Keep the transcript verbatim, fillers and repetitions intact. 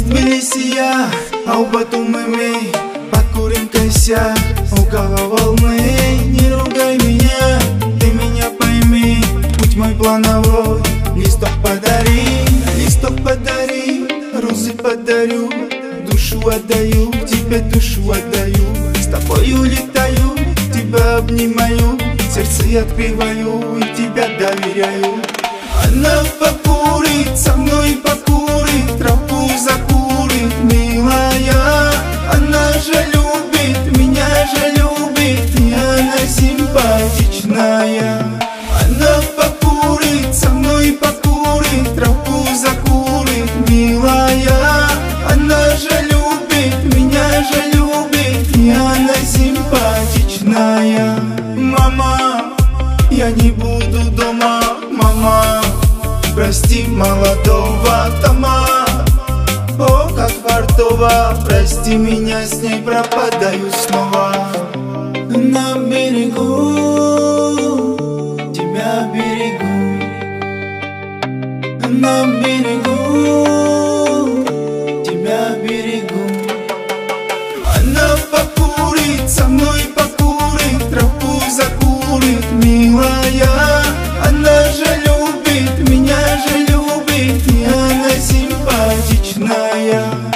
из Тбилиси я, а у Батуми мы покурим косяк около волны. Не ругай меня, ты меня пойми, путь мой плановой. Листок подари, листок подари, розы подарю, душу отдаю, тебе душу отдаю. С тобою летаю, тебя обнимаю, сердце открываю и тебя доверяю. Она покурит, со мной покурит, травку закурит, милая. Она же любит, меня же любит, и она симпатичная. Она покурит, со мной покурит, травку закурит, милая. Она же любит, меня же любит, и она симпатичная. Мама, я не буду дома, мама, прости молодого Тома. О, как фартово, прости меня, с ней пропадаю снова. На берегу, тебя берегу, на берегу, тебя берегу. Она покурит, со мной покурит, травку закурит, милая. Она же любит, меня же любит, и она симпатичная.